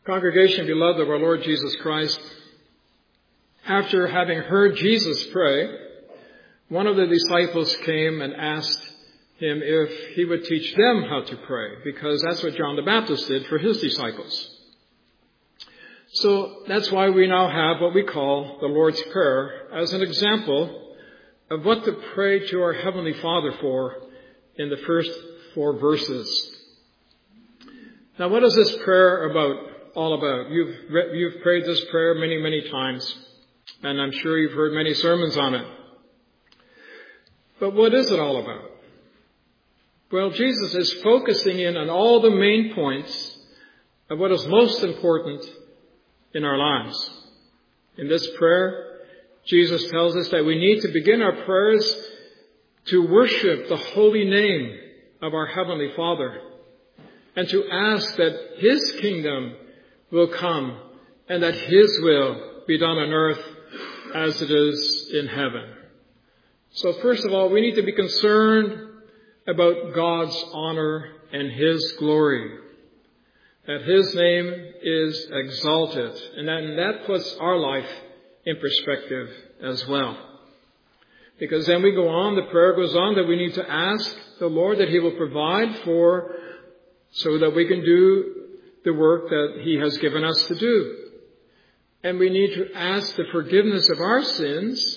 Congregation, beloved of our Lord Jesus Christ, after having heard Jesus pray, one of the disciples came and asked him if he would teach them how to pray, because that's what John the Baptist did for his disciples. So that's why we now have what we call the Lord's Prayer as an example of what to pray to our Heavenly Father for in the first 4 verses. Now, what is this prayer all about? You've prayed this prayer many, many times, and I'm sure you've heard many sermons on it. But what is it all about? Well, Jesus is focusing in on all the main points of what is most important in our lives. In this prayer, Jesus tells us that we need to begin our prayers to worship the holy name of our Heavenly Father and to ask that His kingdom will come and that His will be done on earth as it is in heaven. So first of all, we need to be concerned about God's honor and His glory, that His name is exalted, and that puts our life in perspective as well. Because then we go on, the prayer goes on, that we need to ask the Lord that He will provide so that we can do the work that He has given us to do. And we need to ask the forgiveness of our sins,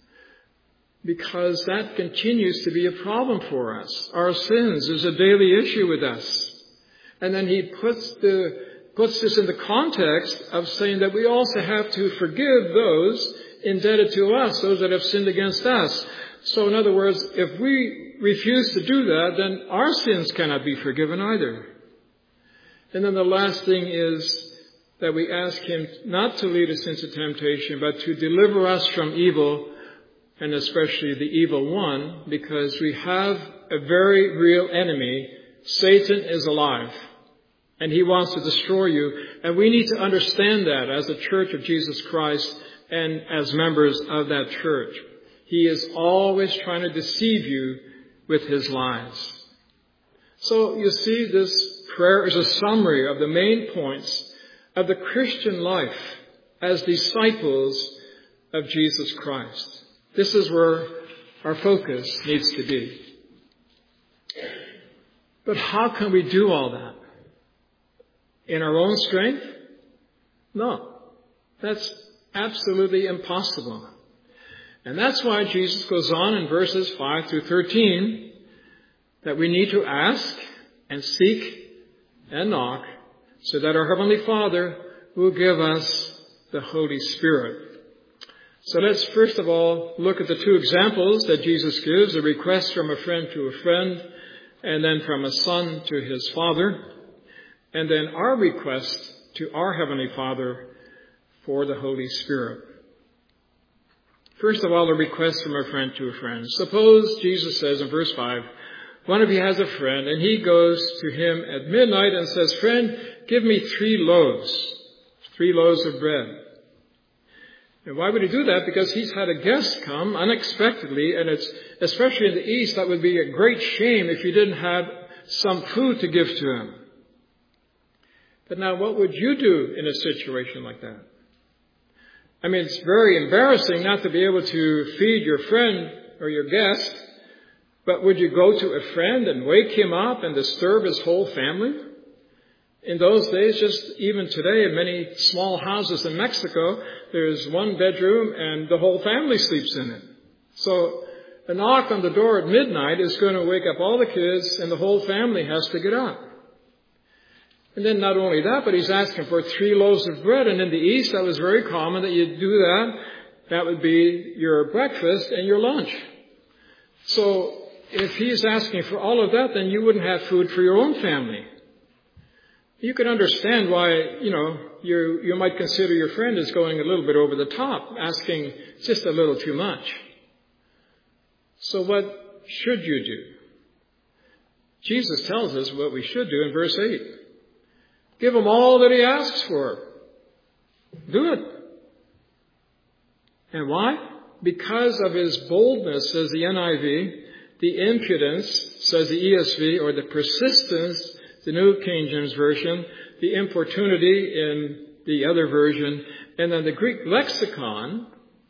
because that continues to be a problem for us. Our sins is a daily issue with us. And then He puts this in the context of saying that we also have to forgive those indebted to us, those that have sinned against us. So in other words, if we refuse to do that, then our sins cannot be forgiven either. And then the last thing is that we ask Him not to lead us into temptation, but to deliver us from evil, and especially the evil one, because we have a very real enemy. Satan is alive, and he wants to destroy you. And we need to understand that as a church of Jesus Christ and as members of that church. He is always trying to deceive you with his lies. So you see, this prayer is a summary of the main points of the Christian life as disciples of Jesus Christ. This is where our focus needs to be. But how can we do all that? In our own strength? No. That's absolutely impossible. And that's why Jesus goes on in verses 5 through 13 that we need to ask and seek and knock so that our Heavenly Father will give us the Holy Spirit. So let's first of all look at the 2 examples that Jesus gives, a request from a friend to a friend, and then from a son to his father, and then our request to our Heavenly Father for the Holy Spirit. First of all, a request from a friend to a friend. Suppose Jesus says in verse 5, one of you has a friend, and he goes to him at midnight and says, friend, give me 3 loaves of bread. And why would he do that? Because he's had a guest come unexpectedly, and it's, especially in the East, that would be a great shame if you didn't have some food to give to him. But now, what would you do in a situation like that? I mean, it's very embarrassing not to be able to feed your friend or your guest, but would you go to a friend and wake him up and disturb his whole family? In those days, just even today, in many small houses in Mexico, there's 1 bedroom and the whole family sleeps in it. So a knock on the door at midnight is going to wake up all the kids, and the whole family has to get up. And then not only that, but he's asking for 3 loaves of bread. And in the East, that was very common that you do that. That would be your breakfast and your lunch. So if he's asking for all of that, then you wouldn't have food for your own family. You can understand why, you might consider your friend as going a little bit over the top, asking just a little too much. So what should you do? Jesus tells us what we should do in verse 8. Give him all that he asks for. Do it. And why? Because of his boldness, says the NIV, the impudence, says the ESV, or the persistence, the New King James Version, the importunity in the other version. And then the Greek lexicon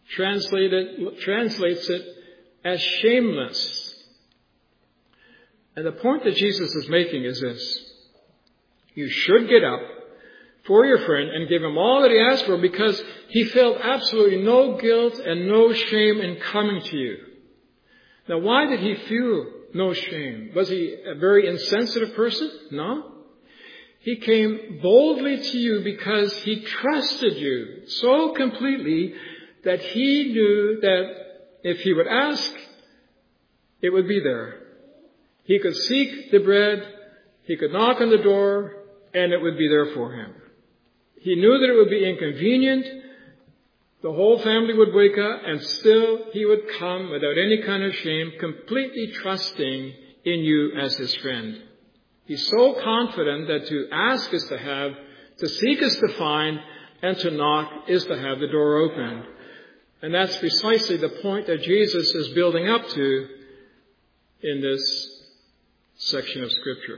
translates it as shameless. And the point that Jesus is making is this. You should get up for your friend and give him all that he asked for, because he felt absolutely no guilt and no shame in coming to you. Now, why did he feel no shame? Was he a very insensitive person? No. He came boldly to you because he trusted you so completely that he knew that if he would ask, it would be there. He could seek the bread, he could knock on the door, and it would be there for him. He knew that it would be inconvenient. The whole family would wake up, and still he would come without any kind of shame, completely trusting in you as his friend. He's so confident that to ask is to have, to seek is to find, and to knock is to have the door open. And that's precisely the point that Jesus is building up to in this section of Scripture.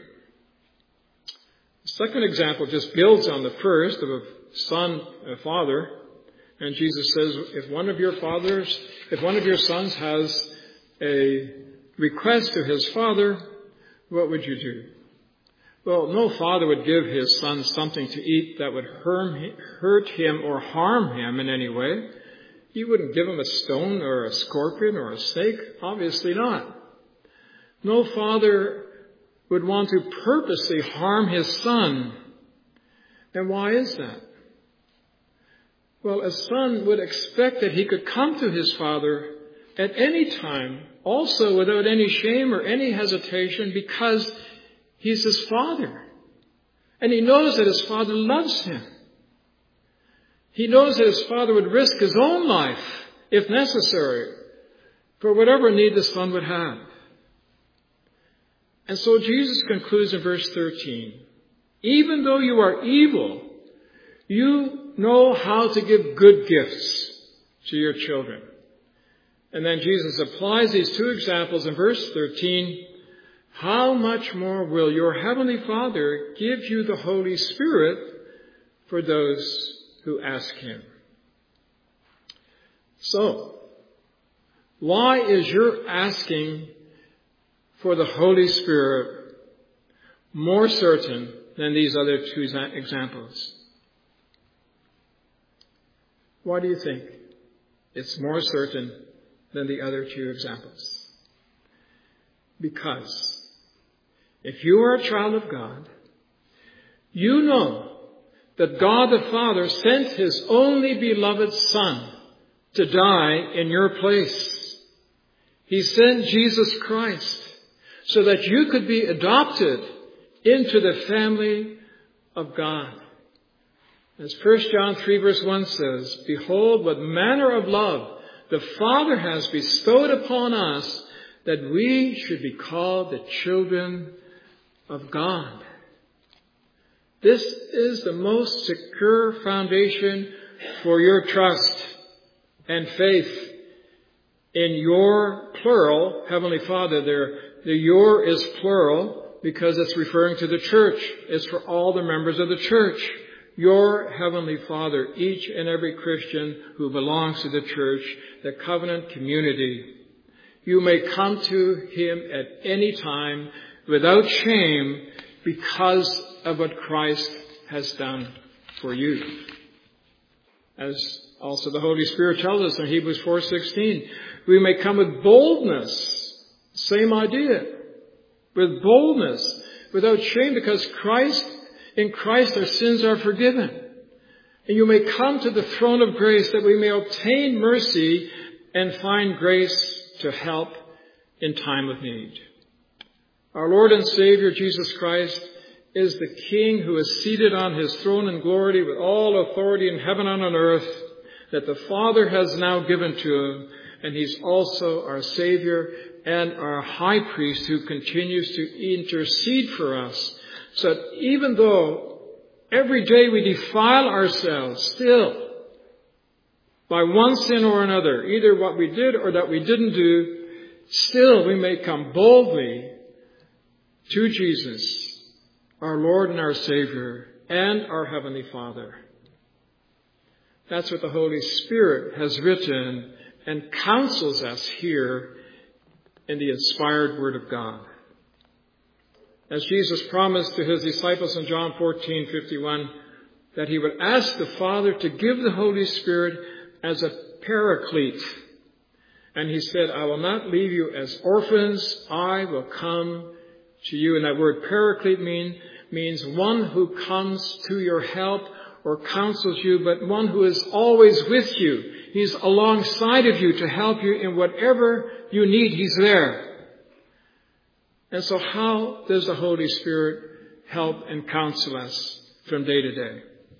The second example just builds on the first of a son, a father. And Jesus says, if one of your sons has a request to his father, what would you do? Well, no father would give his son something to eat that would hurt him or harm him in any way. He wouldn't give him a stone or a scorpion or a snake. Obviously not. No father would want to purposely harm his son. And why is that? Well, a son would expect that he could come to his father at any time, also without any shame or any hesitation, because he's his father. And he knows that his father loves him. He knows that his father would risk his own life, if necessary, for whatever need the son would have. And so Jesus concludes in verse 13, even though you are evil, you know how to give good gifts to your children. And then Jesus applies these two examples in verse 13. How much more will your heavenly Father give you the Holy Spirit for those who ask him? So, why is your asking for the Holy Spirit more certain than these other two examples? Why do you think it's more certain than the other two examples? Because if you are a child of God, you know that God the Father sent his only beloved Son to die in your place. He sent Jesus Christ so that you could be adopted into the family of God. As 1 John 3 verse 1 says, behold, what manner of love the Father has bestowed upon us, that we should be called the children of God. This is the most secure foundation for your trust and faith in your plural Heavenly Father. The your is plural because it's referring to the church. It's for all the members of the church. Your Heavenly Father, each and every Christian who belongs to the church, the covenant community. You may come to him at any time without shame because of what Christ has done for you. As also the Holy Spirit tells us in Hebrews 4:16, we may come with boldness, same idea, with boldness, without shame, because in Christ our sins are forgiven. And you may come to the throne of grace that we may obtain mercy and find grace to help in time of need. Our Lord and Savior Jesus Christ is the King who is seated on his throne in glory with all authority in heaven and on earth that the Father has now given to him. And he's also our Savior and our High Priest who continues to intercede for us. So that even though every day we defile ourselves still by one sin or another, either what we did or that we didn't do, still we may come boldly to Jesus, our Lord and our Savior, and our Heavenly Father. That's what the Holy Spirit has written and counsels us here in the inspired Word of God. As Jesus promised to his disciples in John 14:51 that he would ask the Father to give the Holy Spirit as a paraclete. And he said, I will not leave you as orphans, I will come to you. And that word paraclete means one who comes to your help or counsels you, but one who is always with you. He's alongside of you to help you in whatever you need. He's there. And so how does the Holy Spirit help and counsel us from day to day?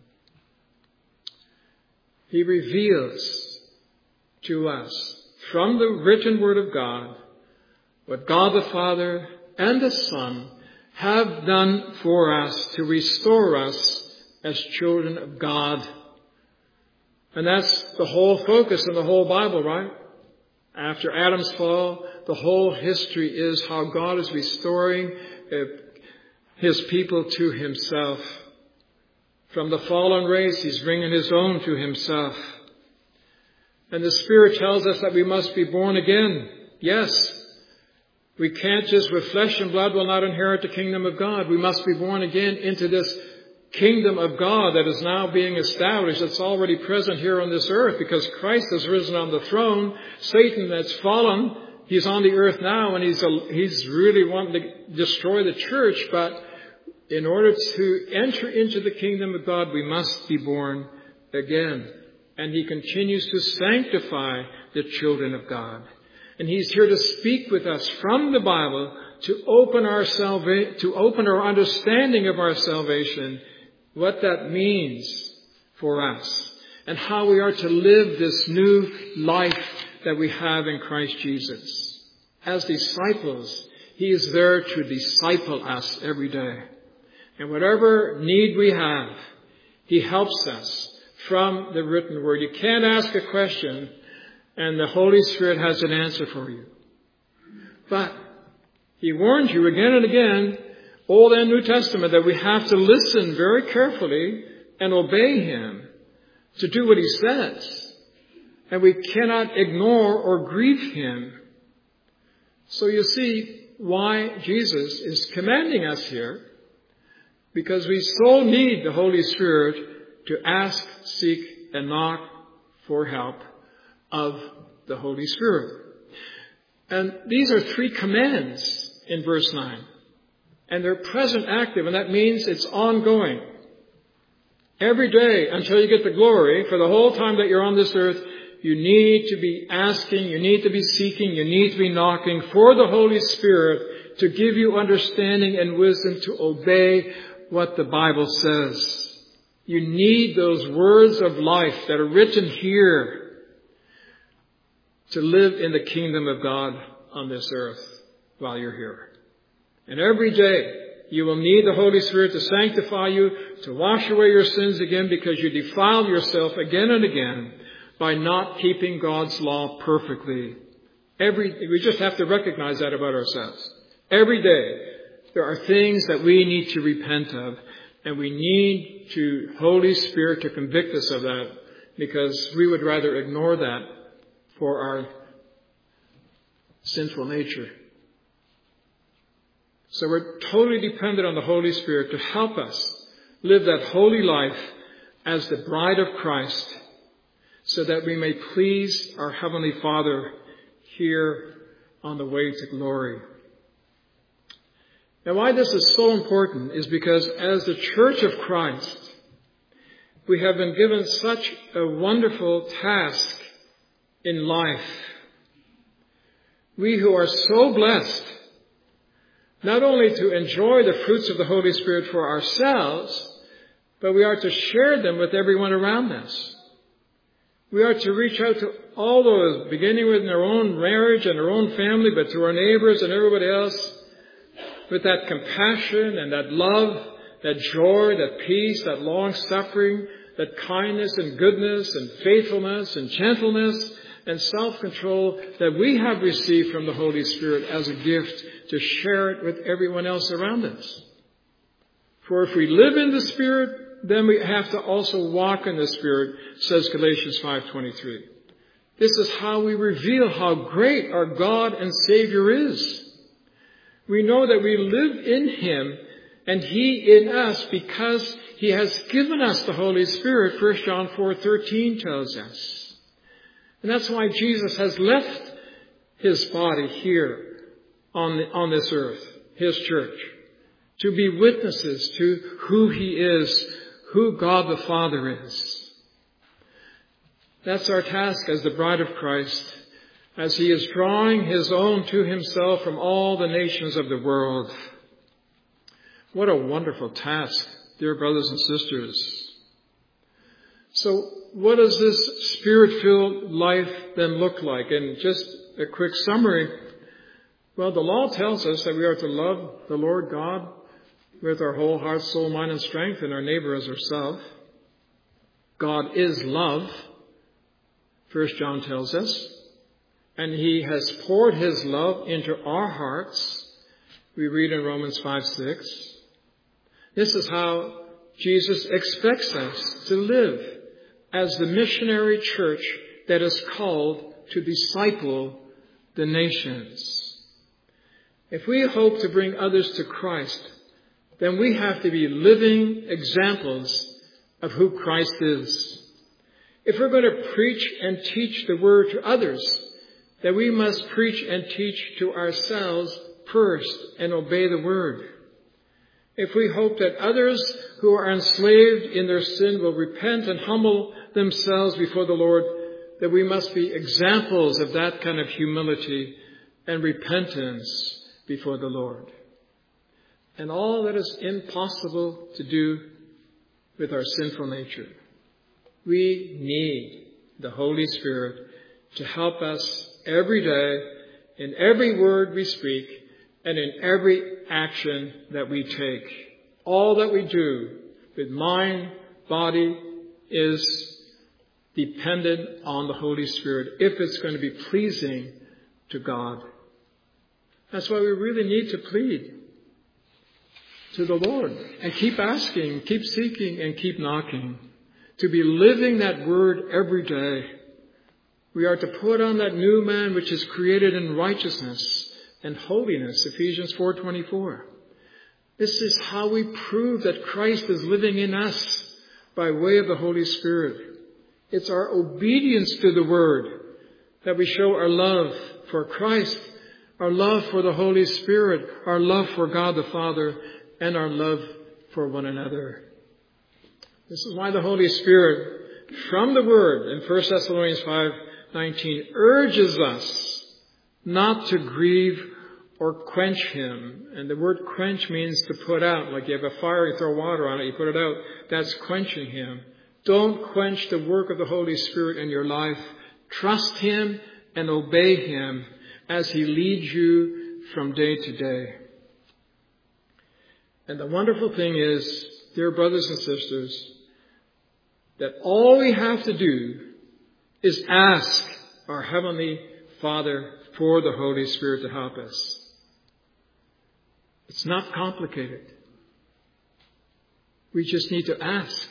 He reveals to us from the written Word of God what God the Father and the Son have done for us to restore us as children of God. And that's the whole focus of the whole Bible, right? After Adam's fall, the whole history is how God is restoring his people to himself. From the fallen race, he's bringing his own to himself. And the Spirit tells us that we must be born again. Yes, we can't just with flesh and blood will not inherit the kingdom of God. We must be born again into this kingdom of God that is now being established. It's already present here on this earth because Christ has risen on the throne. Satan that's fallen, he's on the earth now and he's really wanting to destroy the church. But in order to enter into the kingdom of God, we must be born again. And he continues to sanctify the children of God. And he's here to speak with us from the Bible to open our understanding of our salvation, what that means for us, and how we are to live this new life that we have in Christ Jesus. As disciples, he is there to disciple us every day. And whatever need we have, he helps us from the written word. You can't ask a question and the Holy Spirit has an answer for you. But he warns you again and again, Old and New Testament, that we have to listen very carefully and obey him to do what he says. And we cannot ignore or grieve him. So you see why Jesus is commanding us here, because we so need the Holy Spirit to ask, seek, and knock for help of the Holy Spirit. And these are 3 commands in verse 9. And they're present active, and that means it's ongoing. Every day until you get the glory, for the whole time that you're on this earth, you need to be asking, you need to be seeking, you need to be knocking for the Holy Spirit to give you understanding and wisdom to obey what the Bible says. You need those words of life that are written here to live in the kingdom of God on this earth while you're here. And every day you will need the Holy Spirit to sanctify you, to wash away your sins again, because you defile yourself again and again by not keeping God's law perfectly. We just have to recognize that about ourselves. Every day there are things that we need to repent of, and we need the Holy Spirit to convict us of that, because we would rather ignore that for our sinful nature. So we're totally dependent on the Holy Spirit to help us live that holy life as the bride of Christ, so that we may please our Heavenly Father here on the way to glory. Now, why this is so important is because as the Church of Christ, we have been given such a wonderful task in life. We who are so blessed, not only to enjoy the fruits of the Holy Spirit for ourselves, but we are to share them with everyone around us. We are to reach out to all those, beginning with their own marriage and their own family, but to our neighbors and everybody else, with that compassion and that love, that joy, that peace, that long-suffering, that kindness and goodness and faithfulness and gentleness and self-control that we have received from the Holy Spirit as a gift to share it with everyone else around us. For if we live in the Spirit, then we have to also walk in the Spirit, says Galatians 5:23. This is how we reveal how great our God and Savior is. We know that we live in Him and He in us because He has given us the Holy Spirit, 1 John 4:13 tells us. And that's why Jesus has left His body here on this earth, His church, to be witnesses to who He is, who God the Father is. That's our task as the bride of Christ, as He is drawing His own to Himself from all the nations of the world. What a wonderful task, dear brothers and sisters. So what does this Spirit-filled life then look like? And just a quick summary. Well, the law tells us that we are to love the Lord God with our whole heart, soul, mind, and strength, and our neighbor as ourselves. God is love, 1 John tells us. And He has poured His love into our hearts. We read in Romans 5:6. This is how Jesus expects us to live as the missionary church that is called to disciple the nations. If we hope to bring others to Christ, then we have to be living examples of who Christ is. If we're going to preach and teach the Word to others, then we must preach and teach to ourselves first and obey the Word. If we hope that others who are enslaved in their sin will repent and humble themselves before the Lord, then we must be examples of that kind of humility and repentance before the Lord. And all that is impossible to do with our sinful nature. We need the Holy Spirit to help us every day in every word we speak and in every action that we take. All that we do with mind, body is dependent on the Holy Spirit if it's going to be pleasing to God. That's why we really need to plead to the Lord and keep asking, keep seeking, and keep knocking. To be living that word every day. We are to put on that new man which is created in righteousness and holiness, Ephesians 4:24. This is how we prove that Christ is living in us by way of the Holy Spirit. It's our obedience to the Word that we show our love for Christ, our love for the Holy Spirit, our love for God the Father, and our love for one another. This is why the Holy Spirit, from the Word in 1 Thessalonians 5:19, urges us not to grieve or quench Him. And the word quench means to put out. Like you have a fire, you throw water on it, you put it out. That's quenching Him. Don't quench the work of the Holy Spirit in your life. Trust Him and obey Him as He leads you from day to day. And the wonderful thing is, dear brothers and sisters, that all we have to do is ask our Heavenly Father for the Holy Spirit to help us. It's not complicated. We just need to ask.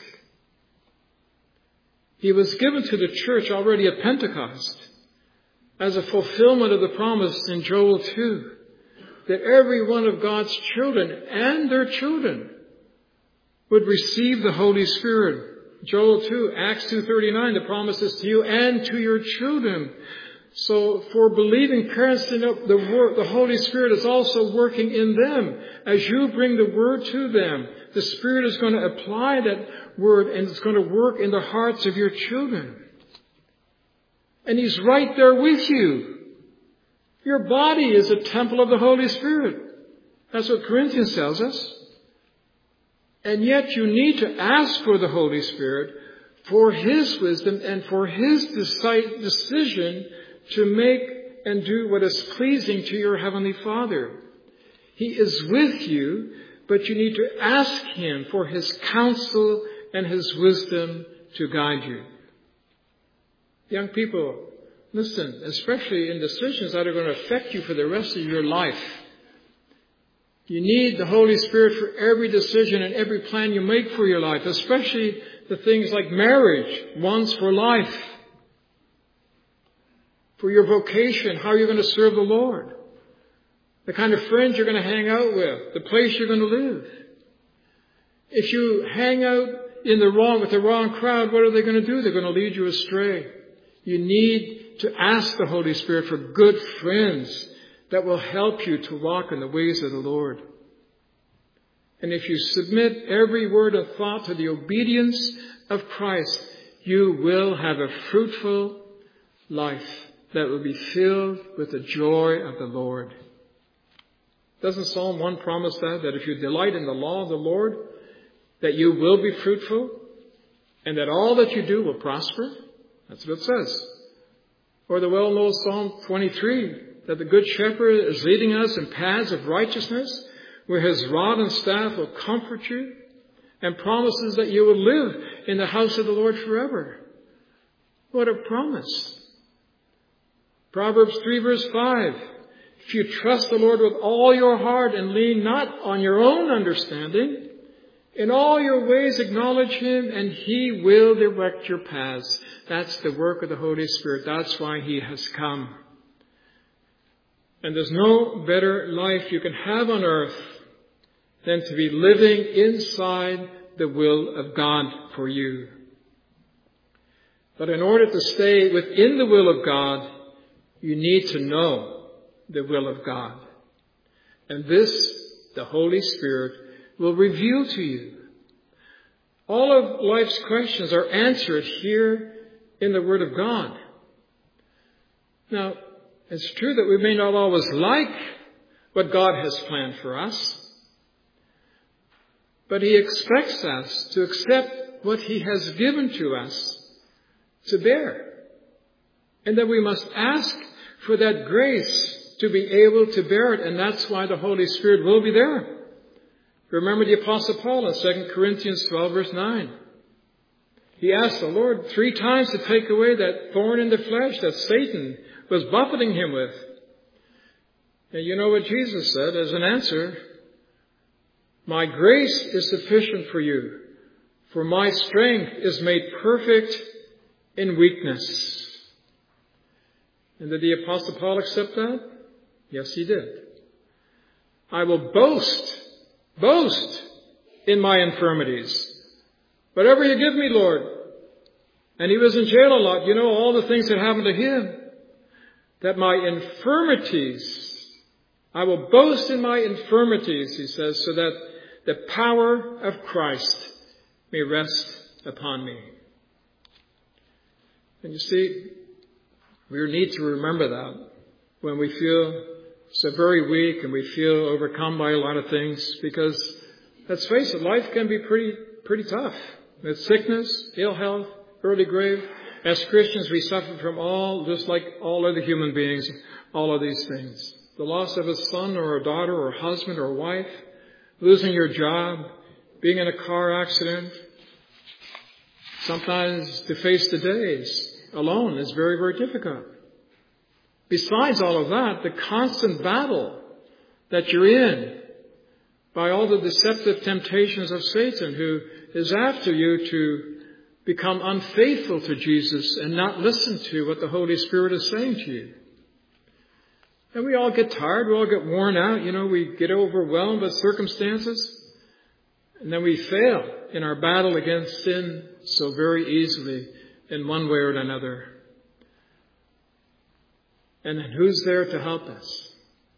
He was given to the church already at Pentecost as a fulfillment of the promise in Joel 2, that every one of God's children and their children would receive the Holy Spirit. Joel 2, Acts 2:39, the promise is to you and to your children. So for believing parents to know the Holy Spirit is also working in them. As you bring the Word to them, the Spirit is going to apply that Word and it's going to work in the hearts of your children. And He's right there with you. Your body is a temple of the Holy Spirit. That's what Corinthians tells us. And yet you need to ask for the Holy Spirit, for His wisdom and for His decision to make and do what is pleasing to your Heavenly Father. He is with you, but you need to ask Him for His counsel and His wisdom to guide you. Young people, listen, especially in decisions that are going to affect you for the rest of your life. You need the Holy Spirit for every decision and every plan you make for your life, especially the things like marriage, once for life, for your vocation, how you're going to serve the Lord, the kind of friends you're going to hang out with, the place you're going to live. If you hang out with the wrong crowd, what are they going to do? They're going to lead you astray. You need to ask the Holy Spirit for good friends that will help you to walk in the ways of the Lord. And if you submit every word and thought to the obedience of Christ, you will have a fruitful life that will be filled with the joy of the Lord. Doesn't Psalm 1 promise that if you delight in the law of the Lord, that you will be fruitful and that all that you do will prosper? That's what it says. Or the well-known Psalm 23, that the Good Shepherd is leading us in paths of righteousness, where his rod and staff will comfort you, and promises that you will live in the house of the Lord forever. What a promise. Proverbs 3 verse 5. If you trust the Lord with all your heart and lean not on your own understanding, in all your ways acknowledge him and he will direct your paths. That's the work of the Holy Spirit. That's why he has come. And there's no better life you can have on earth than to be living inside the will of God for you. But in order to stay within the will of God, you need to know the will of God. And this, the Holy Spirit, will reveal to you. All of life's questions are answered here in the Word of God. Now, it's true that we may not always like what God has planned for us, but he expects us to accept what he has given to us to bear. And that we must ask for that grace to be able to bear it, and that's why the Holy Spirit will be there. Remember the Apostle Paul in 2 Corinthians 12 verse 9. He asked the Lord 3 times to take away that thorn in the flesh that Satan was buffeting him with. And you know what Jesus said as an answer? My grace is sufficient for you, for my strength is made perfect in weakness. And did the Apostle Paul accept that? Yes, he did. I will boast in my infirmities. Whatever you give me, Lord. And he was in jail a lot. You know all the things that happened to him. That my infirmities, I will boast in my infirmities, he says, so that the power of Christ may rest upon me. And you see, we need to remember that when we feel so very weak and we feel overcome by a lot of things, because let's face it, life can be pretty tough. With sickness, ill health, early grave. As Christians, we suffer from just like all other human beings, all of these things. The loss of a son or a daughter or a husband or a wife, losing your job, being in a car accident. Sometimes to face the days alone is very, very difficult. Besides all of that, the constant battle that you're in by all the deceptive temptations of Satan, who is after you to become unfaithful to Jesus and not listen to what the Holy Spirit is saying to you. And we all get tired, we all get worn out, we get overwhelmed with circumstances. And then we fail in our battle against sin so very easily in one way or another. And then who's there to help us?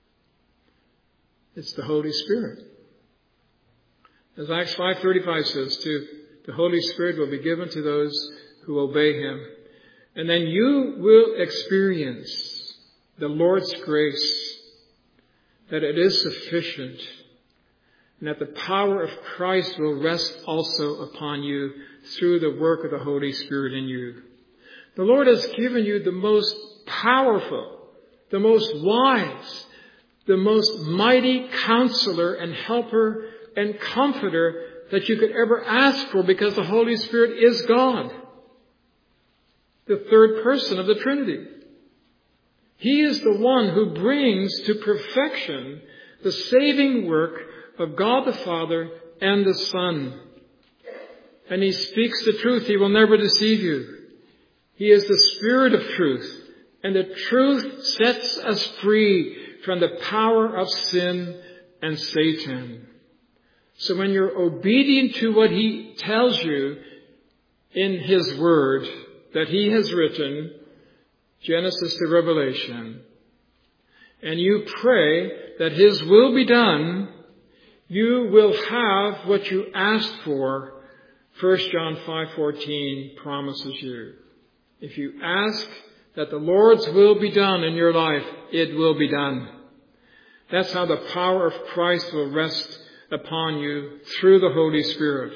It's the Holy Spirit. As Acts 5:35 says, the Holy Spirit will be given to those who obey him. And then you will experience the Lord's grace, that it is sufficient, and that the power of Christ will rest also upon you through the work of the Holy Spirit in you. The Lord has given you the most powerful, the most wise, the most mighty counselor and helper and comforter that you could ever ask for, because the Holy Spirit is God, the third person of the Trinity. He is the one who brings to perfection the saving work of God the Father and the Son. And He speaks the truth. He will never deceive you. He is the Spirit of truth. And the truth sets us free from the power of sin and Satan. So when you're obedient to what He tells you in His Word that He has written, Genesis to Revelation, and you pray that His will be done, you will have what you asked for. 1 John 5:14 promises you. If you ask that the Lord's will be done in your life, it will be done. That's how the power of Christ will rest upon you through the Holy Spirit.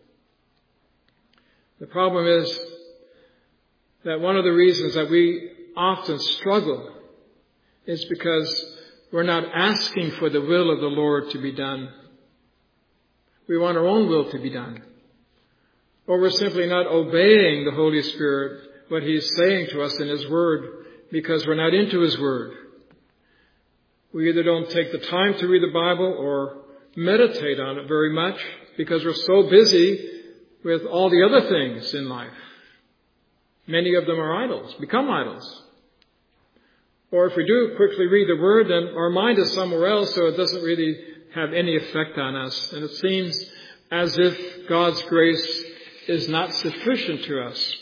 The problem is that one of the reasons that we often struggle is because we're not asking for the will of the Lord to be done. We want our own will to be done. Or we're simply not obeying the Holy Spirit, what He's saying to us in His Word, because we're not into His Word. We either don't take the time to read the Bible or meditate on it very much because we're so busy with all the other things in life. Many of them are idols, become idols. Or if we do quickly read the Word, then our mind is somewhere else, so it doesn't really have any effect on us. And it seems as if God's grace is not sufficient to us.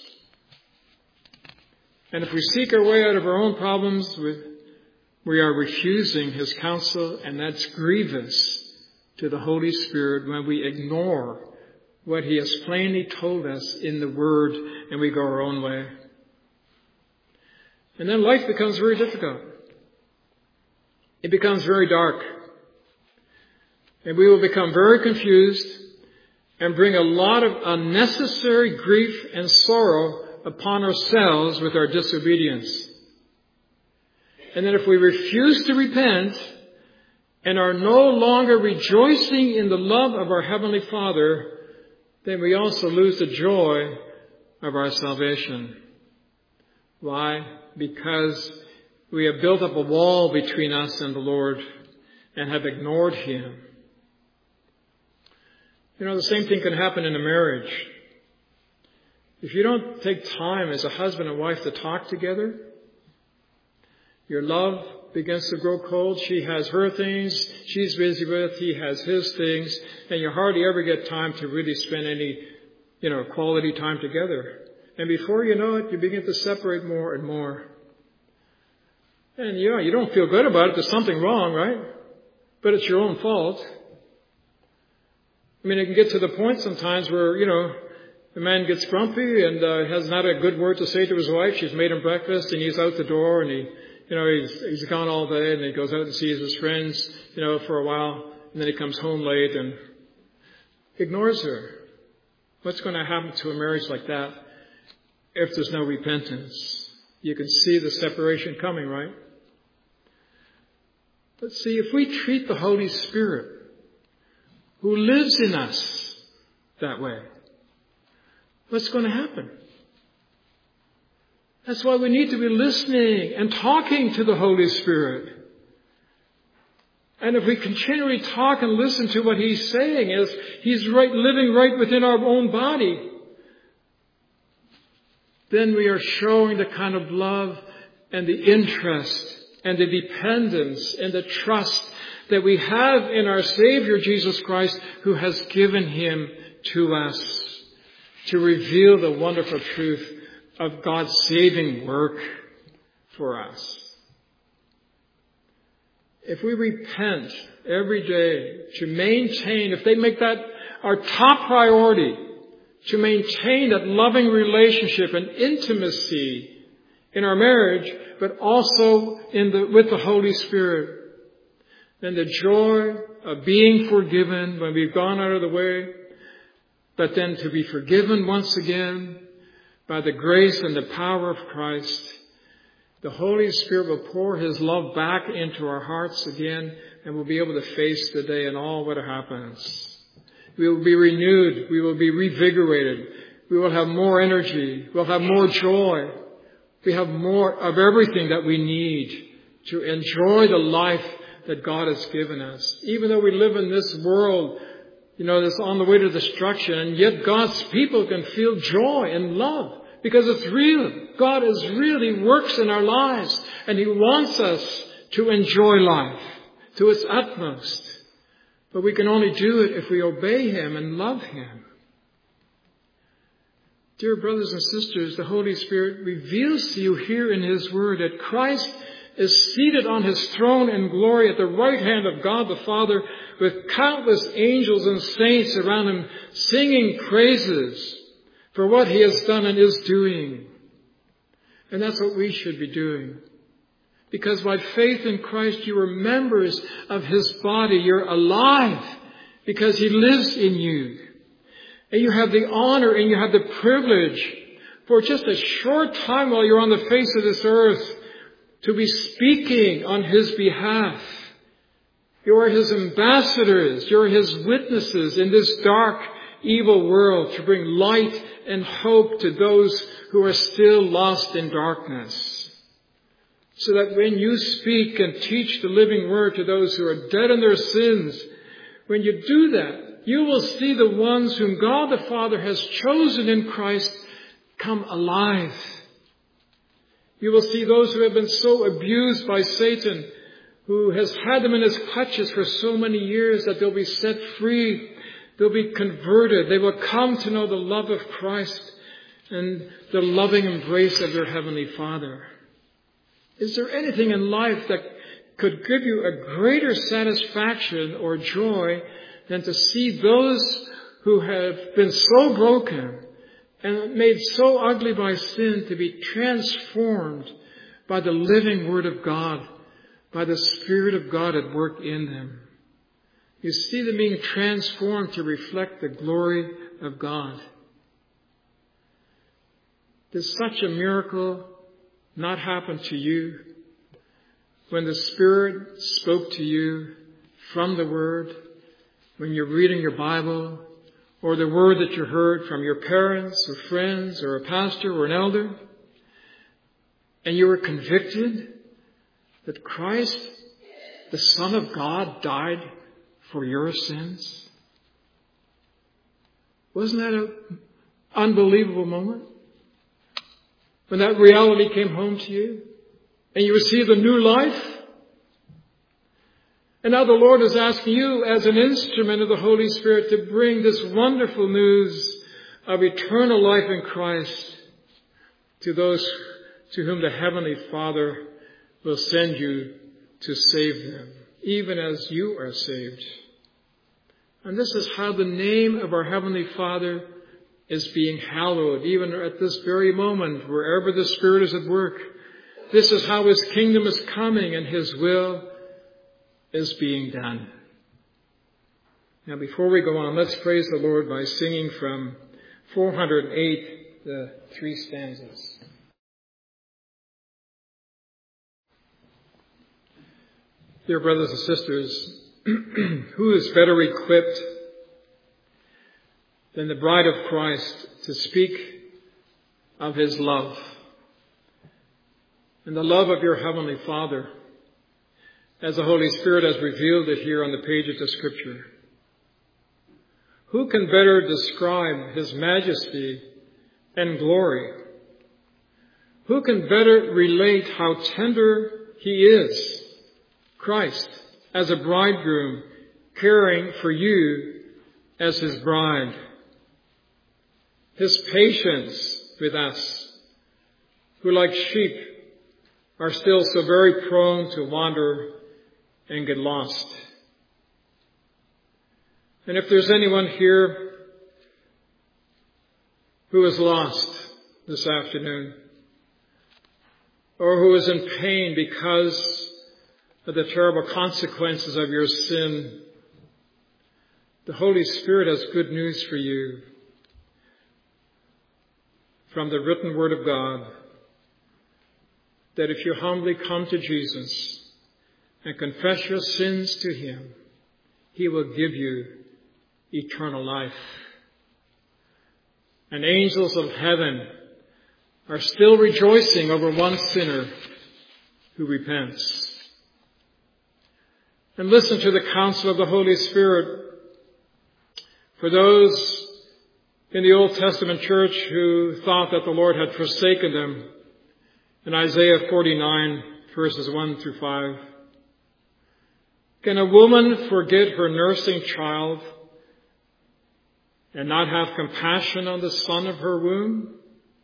And if we seek our way out of our own problems, we are refusing His counsel, and that's grievous to the Holy Spirit when we ignore what He has plainly told us in the Word and we go our own way. And then life becomes very difficult. It becomes very dark. And we will become very confused and bring a lot of unnecessary grief and sorrow upon ourselves with our disobedience. And then if we refuse to repent and are no longer rejoicing in the love of our Heavenly Father, then we also lose the joy of our salvation. Why? Because we have built up a wall between us and the Lord and have ignored Him. You know, the same thing can happen in a marriage. If you don't take time as a husband and wife to talk together, your love begins to grow cold. She has her things she's busy with. He has his things. And you hardly ever get time to really spend any, quality time together. And before you know it, you begin to separate more and more. And you don't feel good about it. There's something wrong, right? But it's your own fault. I mean, it can get to the point sometimes where, the man gets grumpy and has not a good word to say to his wife. She's made him breakfast and he's out the door and he's gone all day and he goes out and sees his friends, for a while. And then he comes home late and ignores her. What's going to happen to a marriage like that if there's no repentance? You can see the separation coming, right? But see, if we treat the Holy Spirit, who lives in us, that way, what's going to happen? That's why we need to be listening and talking to the Holy Spirit. And if we continually talk and listen to what He's saying, as He's living right within our own body, then we are showing the kind of love and the interest and the dependence and the trust that we have in our Savior Jesus Christ, who has given Him to us to reveal the wonderful truth of God's saving work for us. If we repent every day to maintain, if they make that our top priority, to maintain that loving relationship and intimacy in our marriage, but also with the Holy Spirit, then the joy of being forgiven when we've gone out of the way, but then to be forgiven once again by the grace and the power of Christ, the Holy Spirit will pour His love back into our hearts again, and we'll be able to face the day and all what happens. We will be renewed. We will be revigorated. We will have more energy. We'll have more joy. We have more of everything that we need to enjoy the life that God has given us. Even though we live in this world, that's on the way to destruction, and yet God's people can feel joy and love because it's real. God is really works in our lives, and He wants us to enjoy life to its utmost. But we can only do it if we obey Him and love Him. Dear brothers and sisters, the Holy Spirit reveals to you here in His Word that Christ is seated on His throne in glory at the right hand of God the Father, with countless angels and saints around Him singing praises for what He has done and is doing. And that's what we should be doing. Because by faith in Christ you are members of His body. You're alive because He lives in you. And you have the honor and you have the privilege for just a short time while you're on the face of this earth to be speaking on His behalf. You are His ambassadors. You're His witnesses in this dark, evil world to bring light and hope to those who are still lost in darkness. So that when you speak and teach the living word to those who are dead in their sins, when you do that, you will see the ones whom God the Father has chosen in Christ come alive. You will see those who have been so abused by Satan, who has had them in his clutches for so many years, that they'll be set free. They'll be converted. They will come to know the love of Christ and the loving embrace of their Heavenly Father. Is there anything in life that could give you a greater satisfaction or joy than to see those who have been so broken and made so ugly by sin to be transformed by the living Word of God, by the Spirit of God at work in them? You see them being transformed to reflect the glory of God. Did such a miracle not happen to you when the Spirit spoke to you from the Word, when you're reading your Bible, or the Word that you heard from your parents or friends or a pastor or an elder, and you were convicted that Christ, the Son of God, died for your sins? Wasn't that an unbelievable moment? When that reality came home to you and you received a new life? And now the Lord is asking you as an instrument of the Holy Spirit to bring this wonderful news of eternal life in Christ to those to whom the Heavenly Father will send you to save them, even as you are saved. And this is how the name of our Heavenly Father is being hallowed, even at this very moment, wherever the Spirit is at work. This is how His kingdom is coming and His will is being done. Now, before we go on, let's praise the Lord by singing from 408, the 3 stanzas. Dear brothers and sisters, who is better equipped than the bride of Christ to speak of His love and the love of your Heavenly Father, as the Holy Spirit has revealed it here on the pages of Scripture? Who can better describe His majesty and glory? Who can better relate how tender He is, Christ, as a bridegroom, caring for you as His bride? His patience with us, who like sheep are still so very prone to wander and get lost. And if there's anyone here who is lost this afternoon, or who is in pain because of the terrible consequences of your sin, the Holy Spirit has good news for you from the written Word of God, that if you humbly come to Jesus and confess your sins to Him, He will give you eternal life. And angels of heaven are still rejoicing over one sinner who repents. and listen to the counsel of the Holy Spirit. For those in the Old Testament church who thought that the Lord had forsaken them, in Isaiah 49, verses 1 through 5, can a woman forget her nursing child and not have compassion on the son of her womb?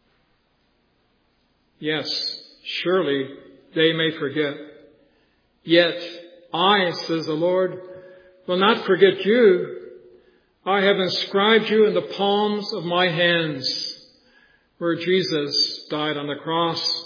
Yes, surely they may forget. Yet I, says the Lord, will not forget you. I have inscribed you in the palms of my hands, where Jesus died on the cross.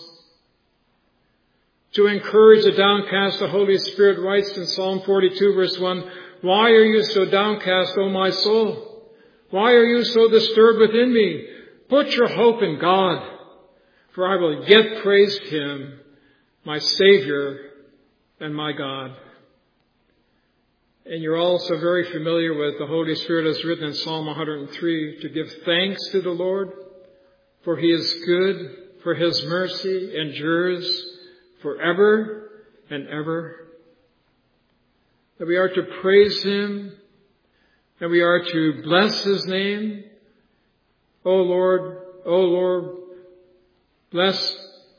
To encourage the downcast, the Holy Spirit writes in Psalm 42, verse 1, "Why are you so downcast, O my soul? Why are you so disturbed within me? Put your hope in God, for I will yet praise Him, my Savior and my God." And you're also very familiar with the Holy Spirit as written in Psalm 103, to give thanks to the Lord, for He is good, for His mercy endures forever and ever. That we are to praise Him, and we are to bless His name. O Lord, bless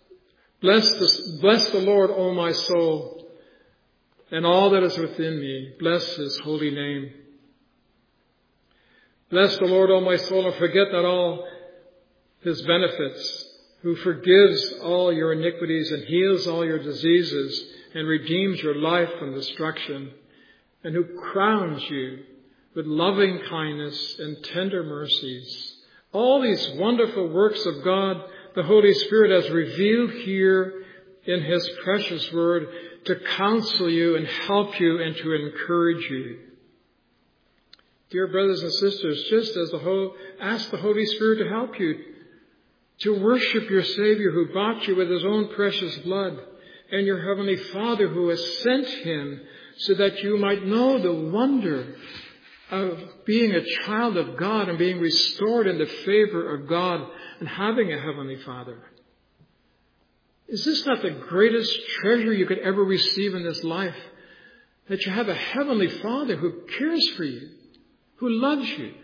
the Lord, O my soul, and all that is within me. Bless His holy name. Bless the Lord, O my soul, and forget not all His benefits, who forgives all your iniquities and heals all your diseases and redeems your life from destruction, and who crowns you with loving kindness and tender mercies. All these wonderful works of God, the Holy Spirit has revealed here in His precious word to counsel you and help you and to encourage you. Dear brothers and sisters, just as ask the Holy Spirit to help you to worship your Savior who bought you with His own precious blood, and your Heavenly Father who has sent Him so that you might know the wonder of being a child of God and being restored in the favor of God and having a Heavenly Father. Is this not the greatest treasure you could ever receive in this life? That you have a Heavenly Father who cares for you, who loves you.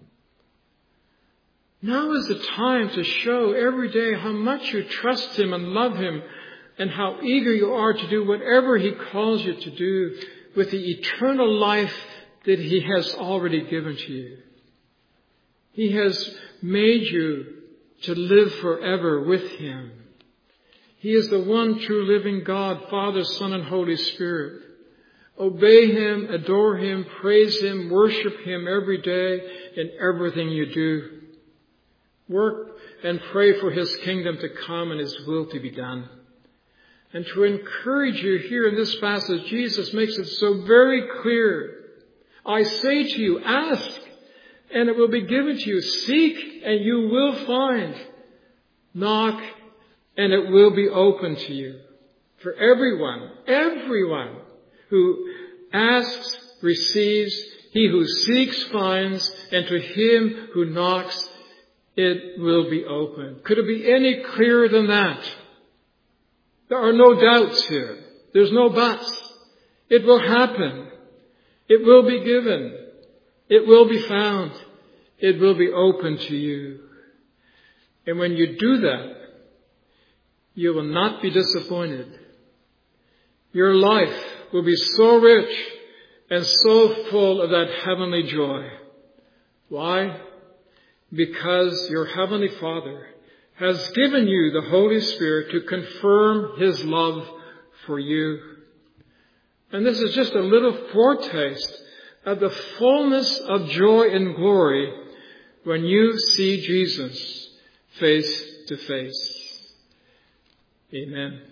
Now is the time to show every day how much you trust Him and love Him, and how eager you are to do whatever He calls you to do with the eternal life that He has already given to you. He has made you to live forever with Him. He is the one true living God, Father, Son, and Holy Spirit. Obey Him, adore Him, praise Him, worship Him every day in everything you do. Work and pray for His kingdom to come and His will to be done. And to encourage you here in this passage, Jesus makes it so very clear. I say to you, ask, and it will be given to you. Seek, and you will find. Knock, and it will be open to you. For everyone who asks receives, he who seeks finds, and to him who knocks it will be open. Could it be any clearer than that? There are no doubts here. There's no buts. It will happen. It will be given. It will be found. It will be open to you. And when you do that, you will not be disappointed. Your life will be so rich and so full of that heavenly joy. Why? Because your Heavenly Father has given you the Holy Spirit to confirm His love for you. And this is just a little foretaste of the fullness of joy and glory when you see Jesus face to face. Amen.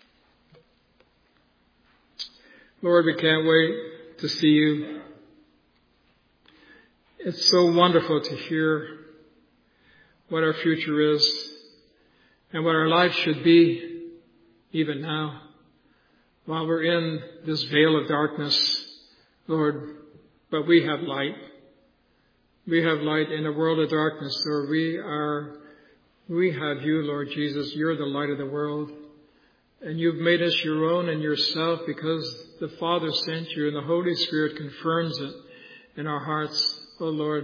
Lord, we can't wait to see you. It's so wonderful to hear what our future is and what our life should be even now while we're in this veil of darkness, Lord. But we have light. We have light in a world of darkness, Lord. We have you, Lord Jesus. You're the light of the world. And you've made us your own and yourself because the Father sent you and the Holy Spirit confirms it in our hearts, O Lord.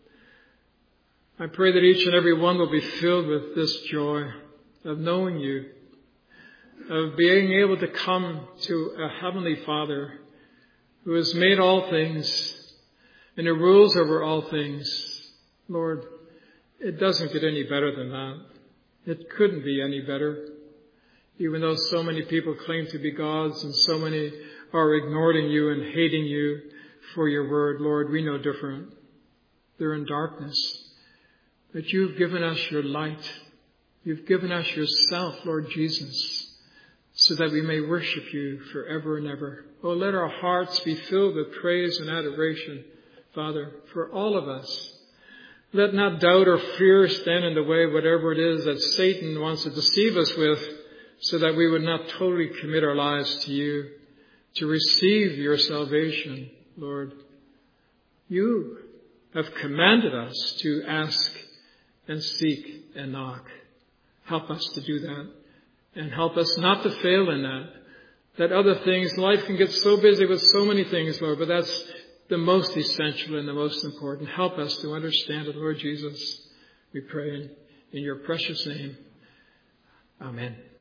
I pray that each and every one will be filled with this joy of knowing you, of being able to come to a Heavenly Father who has made all things and who rules over all things. Lord, it doesn't get any better than that. It couldn't be any better. Even though so many people claim to be gods and so many are ignoring you and hating you for your word, Lord, we know different. They're in darkness. But you've given us your light. You've given us yourself, Lord Jesus, so that we may worship you forever and ever. Oh, let our hearts be filled with praise and adoration, Father, for all of us. Let not doubt or fear stand in the way, whatever it is that Satan wants to deceive us with, so that we would not totally commit our lives to you, to receive your salvation, Lord. You have commanded us to ask and seek and knock. Help us to do that. And help us not to fail in that. That other things, life can get so busy with so many things, Lord, but that's the most essential and the most important. Help us to understand it, Lord Jesus. We pray in your precious name. Amen.